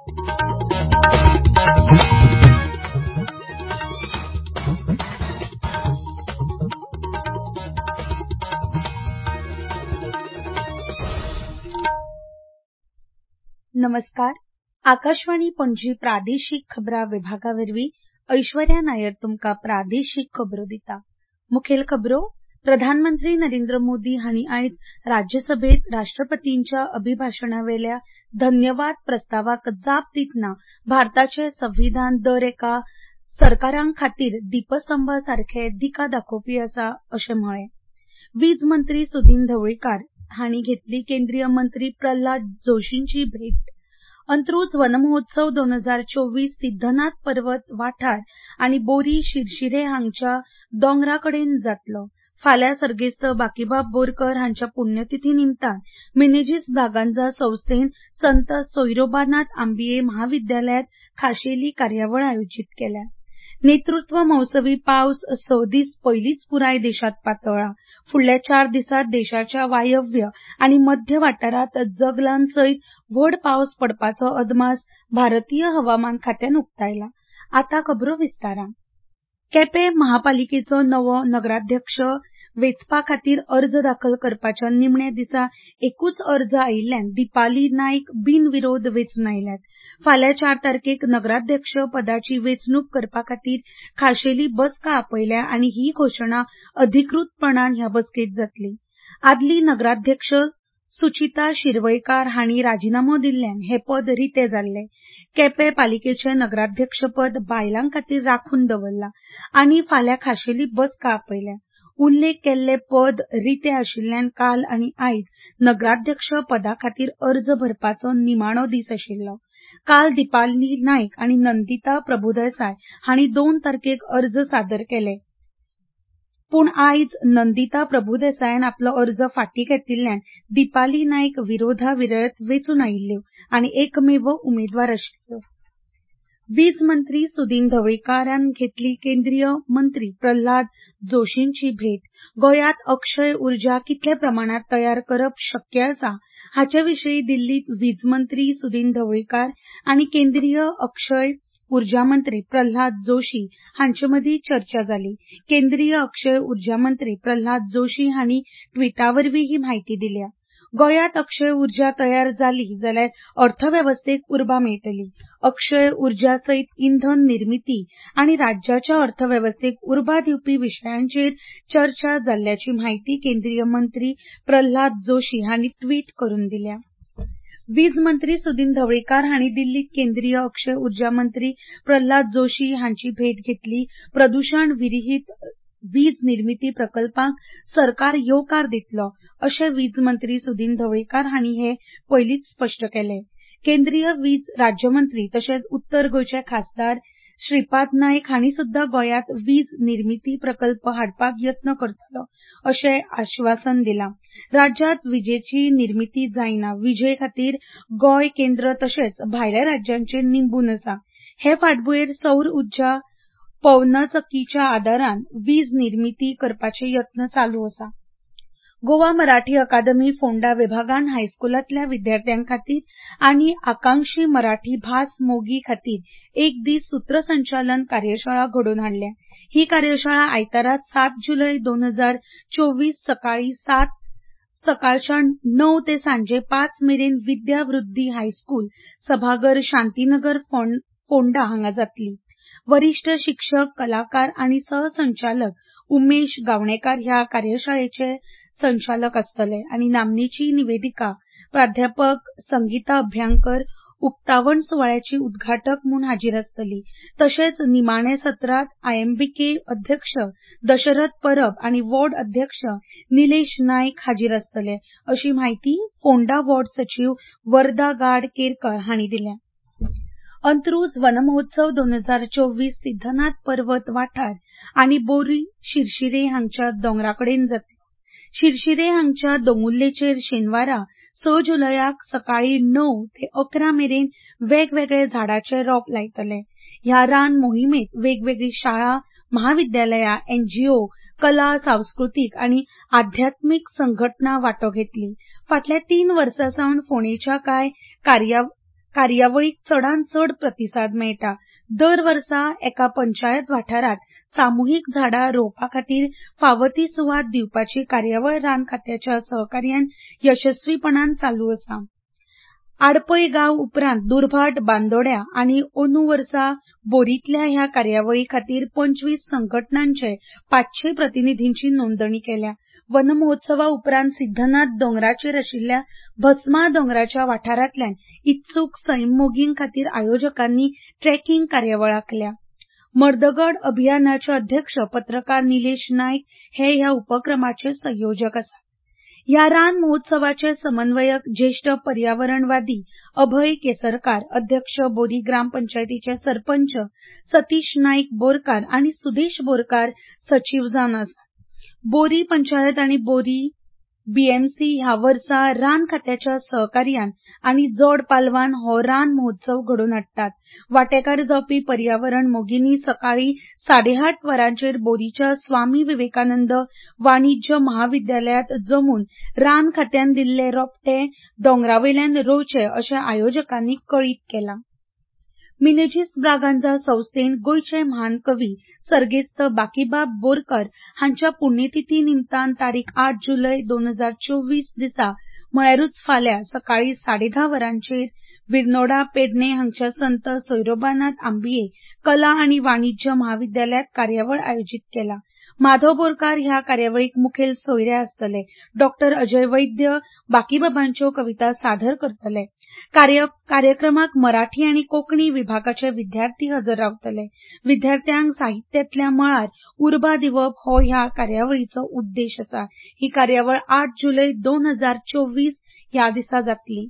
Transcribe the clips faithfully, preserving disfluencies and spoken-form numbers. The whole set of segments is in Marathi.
नमस्कार. आकाशवाणी पणजी प्रादेशिक खबरां विभागावरवीं ऐश्वर्या नायर तुमकां प्रादेशिक खबरो दिता. मुखेल खबरो. प्रधानमंत्री नरेंद्र मोदी हांणी आयज राज्यसभेत राष्ट्रपतींच्या अभिभाशणावेल्या धन्यवाद प्रस्तावाक जाप दितना भारताचे संविधान दर एका सरकारां खातीर दीपस्तंभा सारखे दिका दाखोवपी आसा अशें म्हळें. वीज मंत्री सुदीन ढवळीकार हांणी घेतली केंद्रीय मंत्री प्रल्हाद जोशींची भेट. अंत्रूज वनमहोत्सव दोन हजार चोवीस सिद्धनाथ पर्वत वाठार आनी बोरी शिरशिरे हांगच्या दोंगरा कडेन जातलो. फाल्यां सर्गेस्त बाकीबाब बोरकार हांच्या पुण्यतिथी निमतान मिनेझिस ब्रागांझा संस्थेन संत सोयरोबानाथ आंबिये महाविद्यालयात खाशेली कार्यावळ आयोजीत केल्या. नेतृत्व महोत्सवी पावस स दीस पयलींच पुराय देशात पातळ्ळा. फुडल्या चार दिसांत देशाच्या वायव्य आनी मध्य वाठारांत जगलान सयत व्हड पावस पडपाचो अदमास भारतीय हवामान खात्यान उक्तायला. आतां खबरो विस्तारान. केपें महापालिकेचो नवो नगराध्यक्ष वेंचपा खातीर अर्ज दाखल करपाच्या निमण्या दिसा एकूच अर्ज आयिल्ल्यान दिपाली नायक बिनविरोध वेंचून आयल्यात. फाल्यां चार तारखेक नगराध्यक्ष पदाची वेंचणूक करपा खातीर खाशेली बसका आपयल्या आनी ही घोशणा अधिकृतपणान ह्या बसकेंत जातली. आदली नगराध्यक्ष सुचिता शिरवयकार हांणी राजिनामो दिल्ल्यान हे पद रितें जाल्लें. केपें पालिकेचें नगराध्यक्षपद बायलां खातीर राखून दवरलां आनी फाल्यां खाशेली बसका आपयल्या. उल्लेख केल्लें पद रितें आशिल्ल्यान काल आनी आयज नगराध्यक्ष पदा खातीर अर्ज भरपाचो निमाणो दीस आशिल्लो. काल दिपाली नायक आनी नंदिता प्रभुदेसाय हांणी दोन तारखेक अर्ज सादर केले. पूण आयज नंदिता प्रभुदेसायान आपलो अर्ज फाटीं घेतिल्ल्यान दिपाली नायक विरोधाविरोध वेंचून आयिल्ल्यो आनी एकमेव उमेदवार आशिल्ल्यो. वीज मंत्री सुदीन ढवळीकारान घेतली केंद्रीय मंत्री प्रल्हाद जोशींची भेट. गोंयांत अक्षय उर्जा कितले प्रमाणात तयार करप शक्य आसा हाचे विशीं दिल्लीत वीज मंत्री सुदीन ढवळीकार आनी केंद्रीय अक्षय उर्जा मंत्री प्रल्हाद जोशी हांचे मदीं चर्चा जाली. केंद्रीय अक्षय उर्जा मंत्री प्रल्हाद जोशी हांणी ट्विटावरवीं ही म्हायती दिल्या. गोंयांत अक्षय उर्जा तयार जाली जाल्यार अर्थवेवस्थेक उर्बा मेळटली. अक्षय उर्जा सयत इंधन निर्मिती आनी राज्याच्या अर्थवेवस्थेक उर्बा दिवपी विशयांचेर चर्चा जाल्ल्याची म्हायती केंद्रीय मंत्री प्रल्हाद जोशी हांणी ट्वीट करून दिल्या. वीज मंत्री सुदीन ढवळीकार हांणी दिल्लीत केंद्रीय अक्षय उर्जा मंत्री प्रल्हाद जोशी हांची भेट घेतली. प्रदूषण विरहीत वीज निर्मिती प्रकल्पांक सरकार येवकार दितलो अशें वीज मंत्री सुदीन ढवळीकार हांणी हे पयलींच स्पश्ट केलें. केंद्रीय वीज राज्यमंत्री तशेंच उत्तर गोंयचे खासदार श्रीपाद नायक हांणी सुद्दां गोंयांत वीज निर्मिती प्रकल्प हाडपाक यत्न करतलो अशें आश्वासन दिलां. राज्यांत विजेची निर्मिती जायना. विजे खातीर गोंय केंद्र तशेंच भायल्या राज्यांचेर निंबून आसा. हे फाटभुंयेर सौर उर्जा पवनचक्कीच्या आदारान वीज निर्मिती करपाचे यत्न चालू आसा. गोवा मराठी अकादमी फोंडा विभागान हायस्कुलांतल्या विद्यार्थ्यां खातीर आनी आकांक्षी मराठी भास मोगी खातीर एक दीस सूत्रसंचालन कार्यशाळा घडोवन हाडल्या. ही कार्यशाळा आयतारा सात जुलय दोन हजार चोवीस सकाळी सात सकाळच्या णव ते सांजे पाच मेरेन विद्या वृद्धी हायस्कूल सभाघर शांतीनगर फोंडा हांगा जातली. वरिष्ठ शिक्षक कलाकार आनी सहसंचालक उमेश गावणेकार ह्या कार्यशाळेचे संचालक आसतले आनी नामनेची निवेदिका प्राध्यापक संगीता अभ्यंकर उक्तावण सुवाळ्याची उद्घाटक म्हूण हाजीर आसतली. तशेंच निमाणे सत्रांत आयएमबीके अध्यक्ष दशरथ परब आनी वॉर्ड अध्यक्ष निलेश नायक हाजीर आसतले अशी माहिती फोंडा वॉर्ड सचीव वर्धा गाड केरकर हांणी दिल्या. अंत्रूज वनमहोत्सव दोन हजार चोवीस सिद्धनाथ पर्वत वाठार आनी बोरी शिरशिरे हांगच्या दोंगरा कडेन जातलो. शिरशिरे हांगच्या दोंगुल्लेचेर शेनवारा स जुलयाक सकाळी णव ते अकरा मेरेन वेगवेगळे झाडाचे रोप लायतले. ह्या रान मोहिमेत वेगवेगळी शाळा, महाविद्यालया, एनजीओ, कला, सांस्कृतीक आनी आध्यात्मीक संघटना वांटो घेतली. फाटल्या तीन वर्सां सावन फोंडेच्या कांय कार्या कार्यावळीक चडांत चड प्रतिसाद मेळटा। दर वर्सा एका पंचायत वाठारात सामुहीक झाडां रोवपा खातीर फावो ती सुवात दिवपाची कार्यावळ रान खात्याच्या सहकार्यान यशस्वीपणान चालू आसा। आडपय गांव उपरांत दुर्भाट, बांदोड्या आनी अंदू वर्सा बोरींतल्या ह्या कार्यावळी खातीर पंचवीस संघटनांचे पांचशे प्रतिनिधींची नोंदणी केल्या। वन महोत्सवा उपरांत सिद्धनाथ दोंगराचेर आशिल्ल्या भस्मा दोंगराच्या वाठारांतल्यान इत्सूक सैममोगीं खातीर आयोजकांनी ट्रेकिंग कार्यावळ आंखल्या। मर्दगड अभियानाचे अध्यक्ष पत्रकार निलेश नायक हे ह्या उपक्रमाचे संयोजक आसात। ह्या रान महोत्सवाचे समन्वयक ज्येष्ठ पर्यावरणवादी अभय केसरकार, अध्यक्ष बोरी ग्रामपंचायतीचे सरपंच सतीश नाईक बोरकार आनी सुदेश बोरकार सचिव जावन आसात। बोरी पंचायत आनी बोरी बीएमसी ह्या वर्सा रान खात्याच्या सहकार्यान आनी जोड पालवान हो रान महोत्सव घडोवन हाडटात। वांटेकार जावपी पर्यावरण मोगिनी सकाळी साडेआठ वरांचेर बोरीच्या स्वामी विवेकानंद वाणिज्य महाविद्यालयात जमून रान खात्यान दिल्ले रोपटे दोंगरावयल्यान रोवचे अशें आयोजकांनी कळीत केलां। मिनेजिस ब्रागांझा संस्थेन गोंयचे म्हान कवी सर्गेस्त बाकीबाब बोरकार हांच्या पुण्यतिथी निमतान तारीख आठ जुलय दोन हजार चोवीस दिसा म्हळ्यारूच फाल्यां सकाळी साडे धा वरांचेर बिरनोडा पेडणे हांगच्या संत सोयरोबानाथ आंबिये कला आनी वाणिज्य महाविद्यालयात कार्यावळ आयोजीत केला। माधव बोरकार ह्या कार्यावळीक मुखेल सोयरे आसतले। डॉक्टर अजय वैद्य बाकीबाबांच्यो कविता सादर करतले। कार्य कार्यक्रमाक मराठी आनी कोंकणी विभागाचे विद्यार्थी हजर रावतले। विद्यार्थ्यांक साहित्यातल्या मळार उर्बा दिवप हो ह्या कार्यावळीचो उद्देश आसा। ही कार्यावळ आठ जुलय दोन हजार चोवीस ह्या दिसा जातली।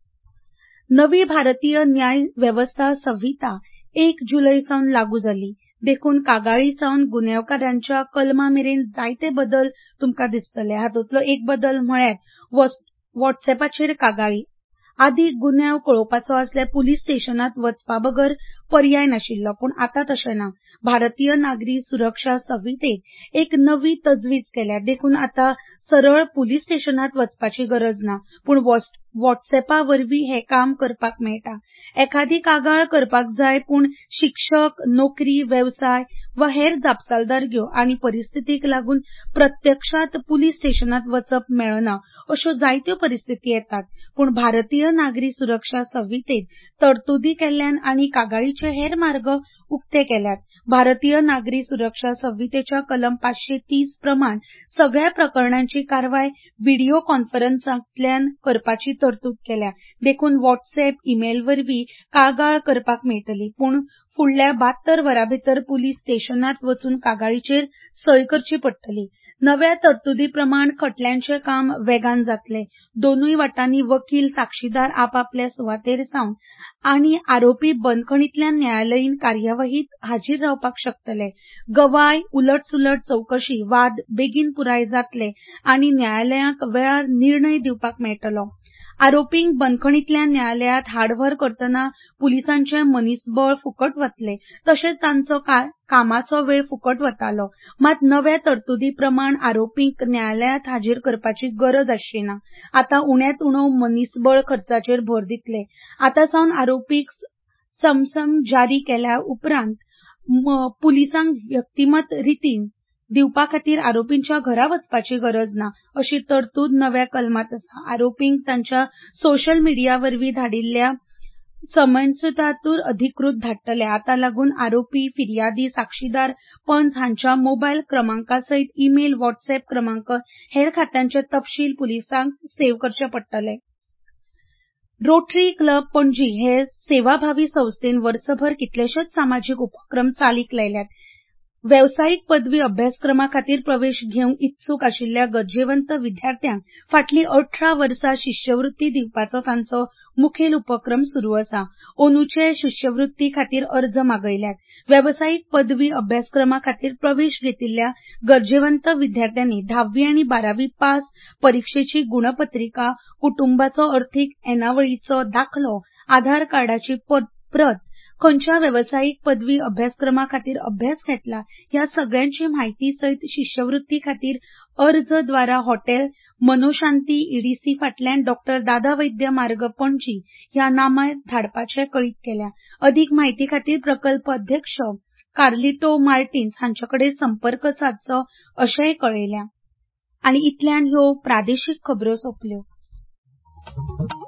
नवी भारतीय न्याय व्यवस्था संहिता एक जुलय सावन लागू जाली। देखून कागाळी सावन गुन्यांवकारांच्या कलमा मेरेन जायते बदल तुमकां दिसतले। हातूंतलो एक बदल म्हळ्यार व्हॉट्सएपाचेर कागाळी। आदीं गुन्यांव कळोवपाचो आसल्यार पुलीस स्टेशनांत वचपा बगर पर्याय नाशिल्लो, पूण आतां तशें ना। भारतीय नागरी सुरक्षा संहितेत एक नवी तजवीज केल्या। देखून आतां सरळ पुलीस स्टेशनांत वचपाची गरज ना, पूण व्हॉट्सएपा वरवीं हें काम करपाक मेळटा। एखादी कागाळ करपाक जाय, पूण शिक्षक, नोकरी, वेवसाय वा हेर जापसालदारक्यो आनी परिस्थितीक लागून प्रत्यक्षात पुलीस स्टेशनांत वचप मेळना अश्यो जायत्यो परिस्थिती येतात। पूण भारतीय नागरी सुरक्षा संहितेत तरतुदी केल्ल्यान आनी कागाळीचे हेर मार्ग उक्ते केल्यात। भारतीय नागरी सुरक्षा संहितेच्या कलम पाचशे तीस प्रमाण सगळ्या प्रकरणांची कारवाय व्हिडिओ कॉन्फरन्सांतल्यान करपाची तरतूद केल्या। देखून व्हॉट्सएप, ईमेल वरवीं कागाळ करपाक मेळटली, पूण फुडल्या बहात्तर वरां भितर पुलीस स्टेशनांत वचून कागाळीचेर सय करची पडटली। नव्या तरतुदी प्रमाण खटल्यांचे काम वेगान जातले। दोनूय वाटांनी वकील, साक्षीदार आपापल्या सुवातेर सावन आनी आरोपी बंदखणींतल्यान न्यायालयीन कार्यवाहीत हाजीर रावपाक शकतले। गवाय, उलट-सुलट चौकशी, वाद बेगीन पुराय जातले आनी न्यायालयांक वेळार निर्णय दिवपाक मेळटलो। आरोपींक बंदखणींतल्यान न्यायालयांत हाड-व्हर करतना पुलिसांचें मनीसबळ फुकट वतलें, तशेंच तांचो कामाचो वेळ फुकट वतालो। मात नव्या तरतुदी प्रमाण आरोपींक न्यायालयांत हाजीर करपाची गरज आसची ना। आतां उण्यांत उणो मनीसबळ खर्चाचेर भर दितले। आतां सावन आरोपीक समन्स जारी केल्या उपरांत पुलिसांक व्यक्तिगत रितीन दिवपा खातीर आरोपींच्या घरा वचपाची गरज ना, अशी तरतूद नव्या कलमात आसा। आरोपींक तांच्या सोशल मिडिया वरवीं धाडिल्ल्या समन्सांतूच अधिकृत धाडटले। आतां लागून आरोपी, फिर्यादी, साक्षीदार, पंच हांच्या मोबायल क्रमांका सयत ईमेल, व्हॉट्सएप क्रमांक हेर खात्यांचे तपशील पुलिसांक सेव्ह करचे पडटले। रोटरी क्लब पणजी हे सेवाभावी संस्थेन वर्सभर कितलेशेच सामाजीक उपक्रम चालीक लायल्यात। वेवसायीक पदवी अभ्यासक्रमा खातीर प्रवेश घेवंक इत्सूक आशिल्ल्या गरजेवंत विद्यार्थ्यांक फाटलीं अठरा वर्सां शिश्यवृत्ती दिवपाचो तांचो मुखेल उपक्रम सुरू आसा। अंदूचे शिश्यवृत्ती खातीर अर्ज मागयल्यात। वेवसायीक पदवी अभ्यासक्रमा खातीर प्रवेश घेतिल्ल्या गरजेवंत विद्यार्थ्यांनी धावी आनी बारावी पास परीक्षेची गुणपत्रिका, कुटुंबाचो अर्थीक येणावळीचो दाखलो, आधार कार्डाची प्रत, खंयच्या व्यावसायिक पदवी अभ्यासक्रमा खातीर अभ्यास घेतला ह्या सगळ्यांची माहिती सयत शिश्यवृत्ती खातीर अर्ज द्वारा हॉटेल मनोशांती ईडीसी फाटल्यान डॉक्टर दादा वैद्य मार्ग पणजी ह्या नामार धाडपाचे कळीत केल्या। अदीक माहिती खातीर प्रकल्प अध्यक्ष कार्लिटो मार्टिन्स हांचे कडेन संपर्क साधचो अशेंय कळयल्या। आणि इतल्यान ह्यो प्रादेशीक खबरो सोंपल्यो।